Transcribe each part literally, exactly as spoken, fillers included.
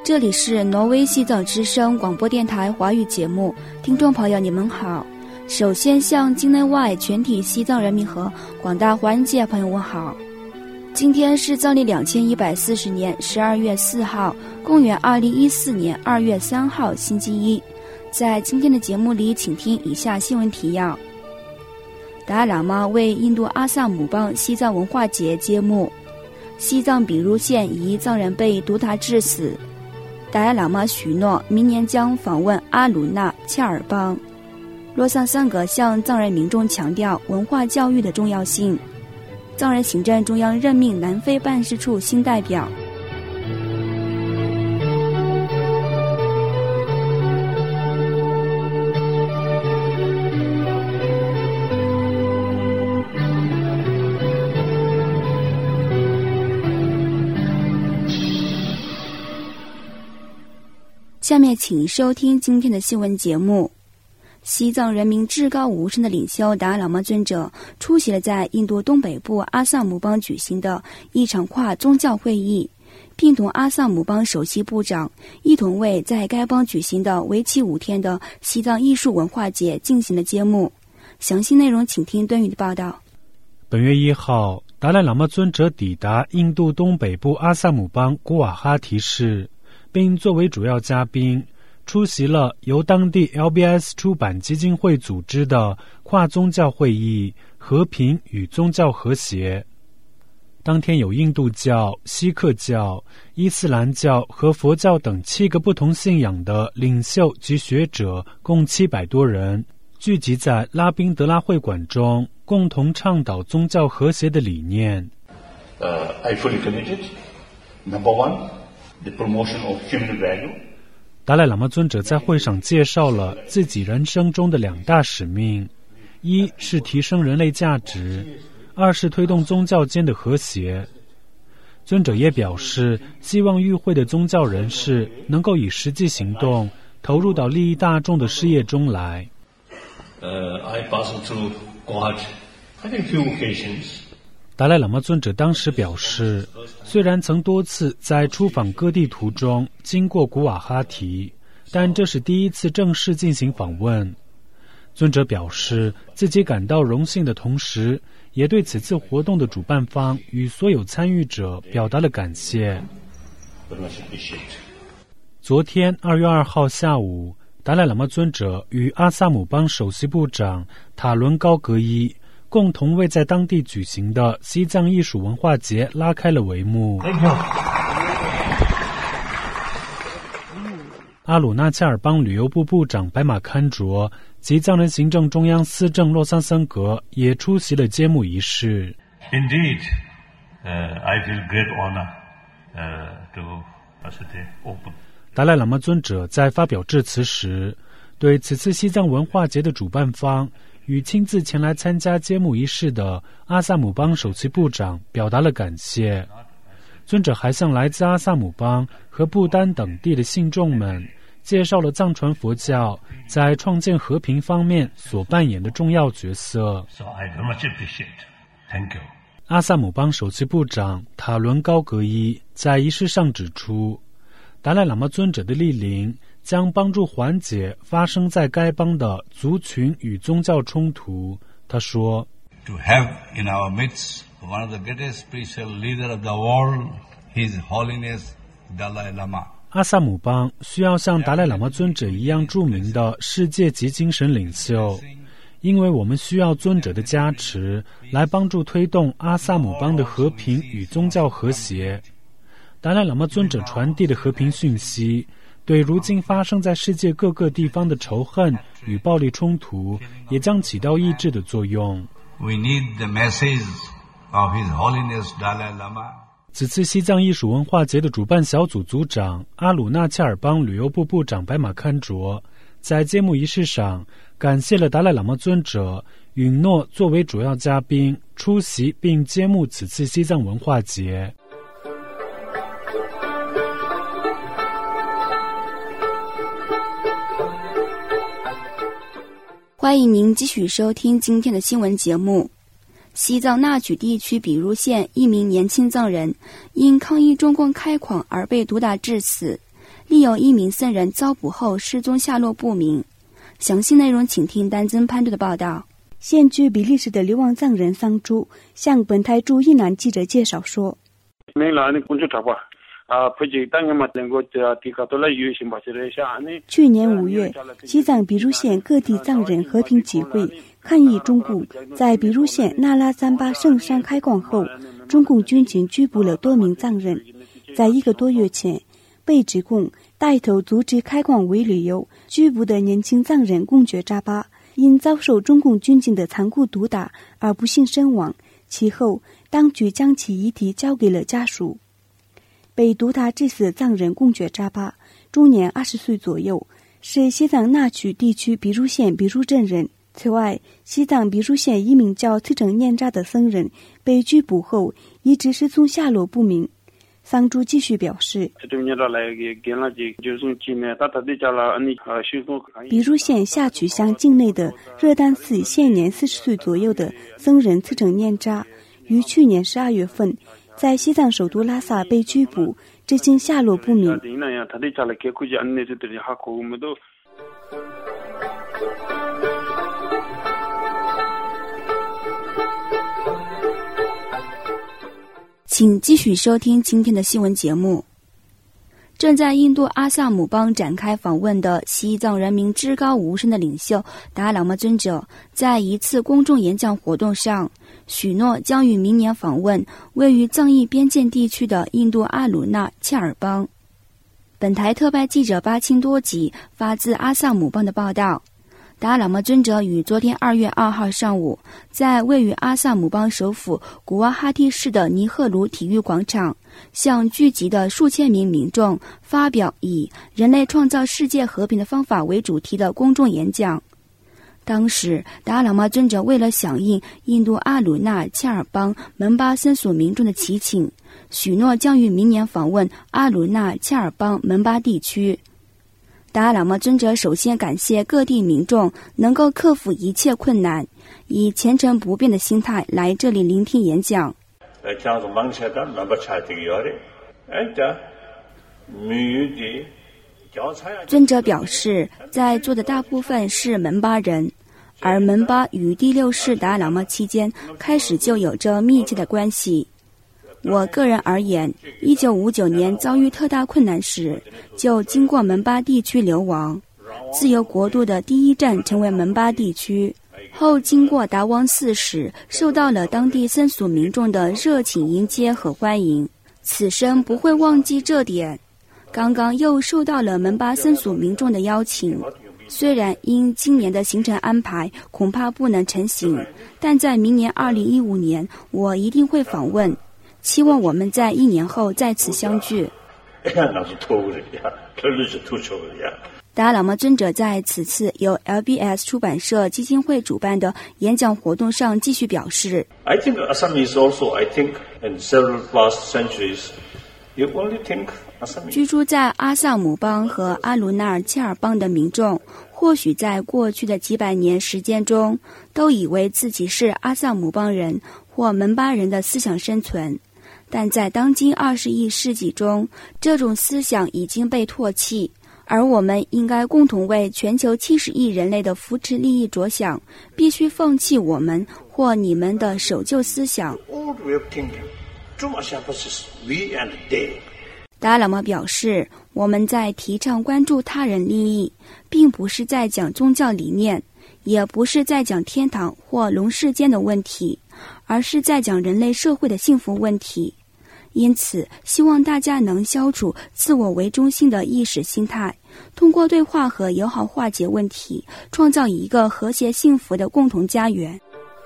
这里是挪威西藏之声广播电台华语节目，听众朋友你们好。首先向境内外全体西藏人民和广大华人界朋友问好。今天是藏历两千一百四十年十二月四号，公元二零一四年二月三号，星期一。在今天的节目里，请听以下新闻提要：达赖喇嘛为印度阿萨姆邦西藏文化节揭幕；西藏比如县一藏人被毒打致死；达赖喇嘛许诺明年将访问阿鲁纳恰尔邦；洛桑桑格向藏人民众强调文化教育的重要性；藏人行政中央任命南非办事处新代表。下面请收听今天的新闻节目。西藏人民至高无上的领袖达赖喇嘛尊者出席了在印度东北部阿萨姆邦举行的一场跨宗教会议，并同阿萨姆邦首席部长一同为在该邦举行的为期五天的西藏艺术文化节进行了揭幕。详细内容请听敦宇的报道。 本月一号，达赖喇嘛尊者抵达印度东北部阿萨姆邦古瓦哈提市，并作为主要嘉宾出席了由当地 L B S 出版基金会组织的跨宗教会议和平与宗教和谐。当天有印度教、锡克教、伊斯兰教和佛教等七个不同信仰的领袖及学者共七百多人聚集在拉宾德拉会馆中，共同倡导宗教和谐的理念。 Uh, I fully committed. Number one, the promotion of human value. 达赖喇嘛尊者在会上介绍了自己人生中的两大使命，一是提升人类价值，二是推动宗教间的和谐。尊者也表示，希望与会的宗教人士能够以实际行动投入到利益大众的事业中来。 Uh, I passed through Quad, I think few occasions. 达赖喇嘛尊者当时表示，虽然曾多次在出访各地途中经过古瓦哈提，但这是第一次正式进行访问。尊者表示自己感到荣幸的同时，也对此次活动的主办方与所有参与者表达了感谢。昨天二月二号下午，达赖喇嘛尊者与阿萨姆邦首席部长塔伦高格伊共同为在当地举行的西藏艺术文化节拉开了帷幕。阿鲁纳恰尔邦旅游部部长白马堪卓及藏人行政中央司政洛桑森格也出席了揭幕仪式。 Indeed, uh, I feel great honor uh, to open. 达赖喇嘛尊者在发表致辞时，对此次西藏文化节的主办方与亲自前来参加揭幕仪式的阿萨姆邦首席部长表达了感谢。尊者还向来自阿萨姆邦和不丹等地的信众们介绍了藏传佛教在创建和平方面所扮演的重要角色。 So I very much appreciate. Thank you. 阿萨姆邦首席部长塔伦高格伊在仪式上指出，达赖喇嘛尊者的莅临将帮助缓解发生在该邦的族群与宗教冲突。他说 To have in our midst one of the greatest spiritual leaders of the world, His Holiness Dalai Lama. 阿萨姆邦需要像达赖喇嘛尊者一样著名的世界级精神领袖，因为我们需要尊者的加持来帮助推动阿萨姆邦的和平与宗教和谐。达赖喇嘛尊者传递的和平讯息对如今发生在世界各个地方的仇恨与暴力冲突也将起到抑制的作用。 We need the message of His Holiness Dalai Lama. 此次西藏艺术文化节的主办小组组长阿鲁纳恰尔邦旅游部部长白马堪卓在揭幕仪式上感谢了达赖喇嘛尊者，允诺作为主要嘉宾出席并揭幕此次西藏文化节。 欢迎您继续收听今天的新闻节目。西藏那曲地区比如县一名年轻藏人因抗议中共开矿而被毒打致死， 另有一名僧人遭捕后失踪下落不明。详细内容请听丹增潘队的报道。 现居比利时的流亡藏人桑珠向本台驻伊南记者介绍说，去年五月，西藏比如县各地藏人和平集会抗议中共在比如县那拉赞巴圣山开矿后，中共军警拘捕了多名藏人。在一个多月前，被指控带头阻止开矿为理由拘捕的年轻藏人公爵扎巴，因遭受中共军警的残酷毒打而不幸身亡。其后，当局将其遗体交给了家属。被毒打致死的藏人公爵扎巴，终年二十岁左右，是西藏那曲地区比如县比如镇人。此外，西藏比如县一名叫次成念扎的僧人被拘捕后，一直失踪下落不明。桑珠继续表示，比如县下曲乡境内的热丹寺现年四十岁左右的僧人次成念扎，于去年十二月份在西藏首都拉萨被拘捕，至今下落不明。 请继续收听今天的新闻节目。正在印度阿萨姆邦展开访问的西藏人民至高无上的领袖达喇嘛尊者，在一次公众演讲活动上许诺将于明年访问位于藏裔边境地区的印度阿鲁纳恰尔邦。本台特派记者巴钦多吉发自阿萨姆邦的报道，达喇嘛尊者于昨天二月二号上午，在位于阿萨姆邦首府古瓦哈蒂市的尼赫鲁体育广场，向聚集的数千名民众发表以人类创造世界和平的方法为主题的公众演讲。当时，达喇嘛尊者为了响应印度阿鲁纳恰尔邦门巴森属民众的祈请，许诺将于明年访问阿鲁纳恰尔邦门巴地区。达喇嘛尊者首先感谢各地民众能够克服一切困难，以虔诚不变的心态来这里聆听演讲。尊者表示，在座的大部分是门巴人，而门巴与第六世达喇嘛期间开始就有着密切的关系。我个人而言，一九五九年遭遇特大困难时，就经过门巴地区流亡。自由国度的第一站成为门巴地区，后经过达汪寺时，受到了当地僧俗民众的热情迎接和欢迎。此生不会忘记这点。刚刚又受到了门巴僧俗民众的邀请，虽然因今年的行程安排恐怕不能成行，但在明年二零一五年，我一定会访问。期望我们在一年后再次相聚。达喇嘛尊者在此次由 L B S 出版社基金会主办的演讲活动上继续表示 I think Assamese also, I think in several past centuries, you only think Assamese. 居住在阿萨姆邦和阿鲁纳尔恰尔邦的民众，或许在过去的几百年时间中，都以为自己是阿萨姆邦人或门巴人的思想生存。但在当今二十一世纪中，这种思想已经被唾弃，而我们应该共同为全球七十亿人类的扶持利益着想，必须放弃我们或你们的守旧思想。达喇嘛表示，我们在提倡关注他人利益，并不是在讲宗教理念，也不是在讲天堂或龙世间的问题，而是在讲人类社会的幸福问题。因此，希望大家能消除自我为中心的意识心态，通过对话和友好化解问题，创造一个和谐幸福的共同家园。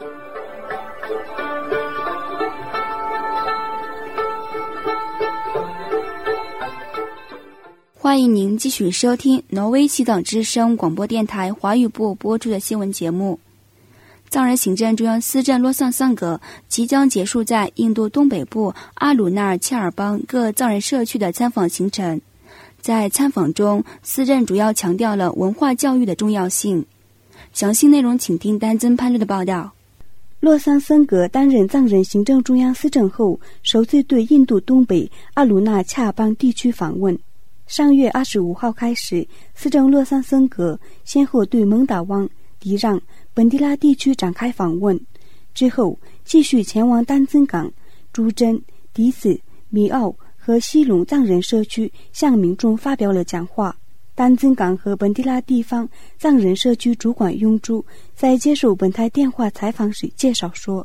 欢迎您继续收听挪威西藏之声广播电台华语部播出的新闻节目。藏人行政中央司政洛桑桑格即将结束在印度东北部阿鲁纳尔恰尔邦各藏人社区的参访行程。在参访中，司政主要强调了文化教育的重要性。详细内容请听丹增潘略的报道。 洛桑桑格担任藏人行政中央司政后，首次对印度东北阿鲁纳恰尔邦地区访问。 上月二十五号开始，司政洛桑森格先后对蒙达旺、迪让、本地拉地区展开访问，之后继续前往丹增港、朱珍、迪子、米奥和西隆藏人社区，向民众发表了讲话。丹增港和本地拉地方藏人社区主管雍珠在接受本台电话采访时介绍说，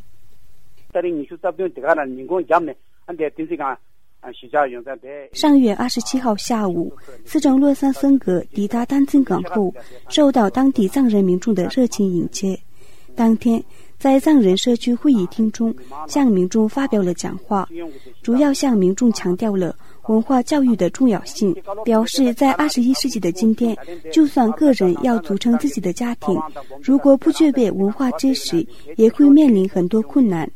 上月二十七号下午，司政洛桑森格抵达丹增港后，受到当地藏人民众的热情迎接。当天，在藏人社区会议厅中，向民众发表了讲话，主要向民众强调了文化教育的重要性，表示在二十一世纪的今天，就算个人要组成自己的家庭，如果不具备文化知识，也会面临很多困难。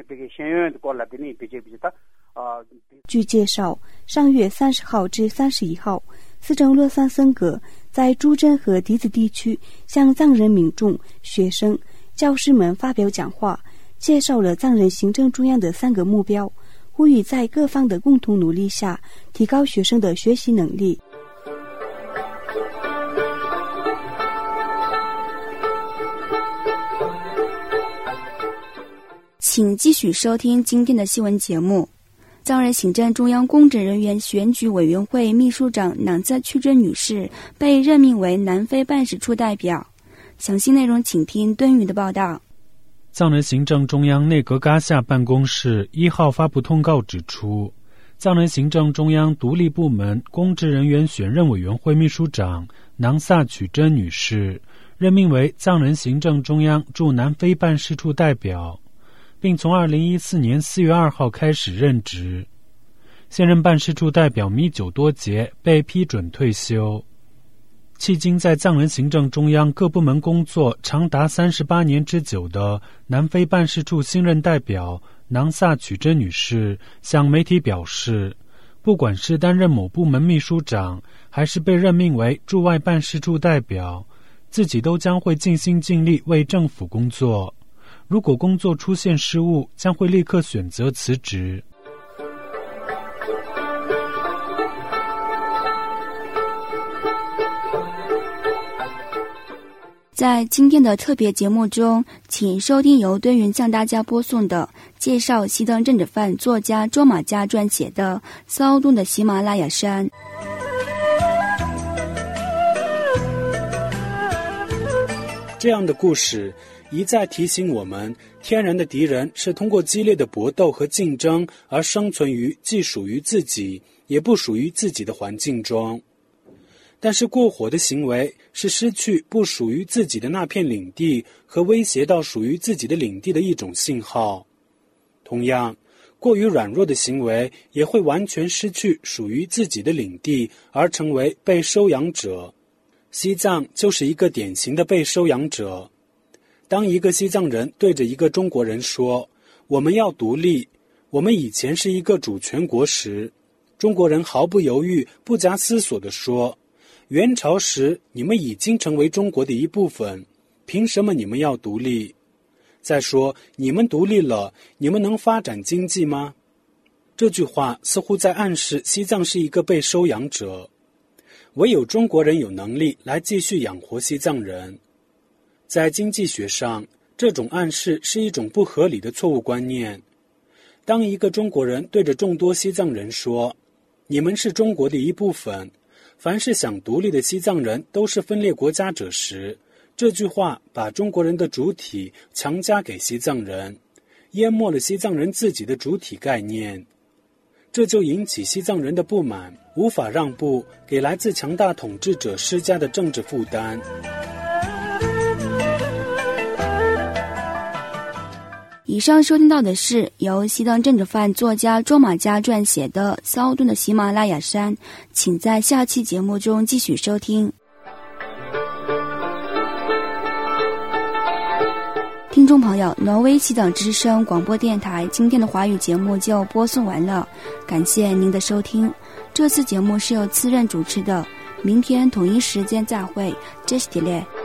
据介绍，上月三十号至三十一号，司政洛桑森格在朱珍和迪子地区向藏人民众、学生、教师们发表讲话，介绍了藏人行政中央的三个目标，呼吁在各方的共同努力下，提高学生的学习能力。 请继续收听今天的新闻节目。藏人行政中央公职人员选举委员会秘书长南泽曲珍女士被任命为南非办事处代表。详细内容请听敦宇的报道。 藏人行政中央内阁嘎夏办公室一号发布通告指出，藏人行政中央独立部门公职人员选任委员会秘书长南萨曲珍女士任命为藏人行政中央驻南非办事处代表，并从二零一四年四月二号开始任职。现任办事处代表米久多杰被批准退休。迄今在藏人行政中央各部门工作长达三十八年之久的南非办事处新任代表南萨曲珍女士向媒体表示，不管是担任某部门秘书长，还是被任命为驻外办事处代表，自己都将会尽心尽力为政府工作。如果工作出现失误，将会立刻选择辞职。 在今天的特别节目中，请收听由敦云向大家播送的介绍西藏政治犯作家周马家撰写的《骚动的喜马拉雅山》。 这样的故事一再提醒我们，天然的敌人是通过激烈的搏斗和竞争而生存于既属于自己也不属于自己的环境中。但是过火的行为是失去不属于自己的那片领地和威胁到属于自己的领地的一种信号。同样，过于软弱的行为也会完全失去属于自己的领地而成为被收养者。西藏就是一个典型的被收养者。当一个西藏人对着一个中国人说，我们要独立，我们以前是一个主权国时，中国人毫不犹豫不假思索地说，元朝时你们已经成为中国的一部分，凭什么你们要独立？再说，你们独立了，你们能发展经济吗？这句话似乎在暗示西藏是一个被收养者，唯有中国人有能力来继续养活西藏人。在经济学上，这种暗示是一种不合理的错误观念。当一个中国人对着众多西藏人说，你们是中国的一部分，凡是想独立的西藏人都是分裂国家者时，这句话把中国人的主体强加给西藏人，淹没了西藏人自己的主体概念。这就引起西藏人的不满，无法让步给来自强大统治者施加的政治负担。 以上收听到的是由西藏政治犯作家周马家撰写的《骚动的喜马拉雅山》，请在下期节目中继续收听。听众朋友，挪威西藏之声广播电台今天的华语节目就播送完了，感谢您的收听。这次节目是由次任主持的，明天同一时间再会，这是迪列。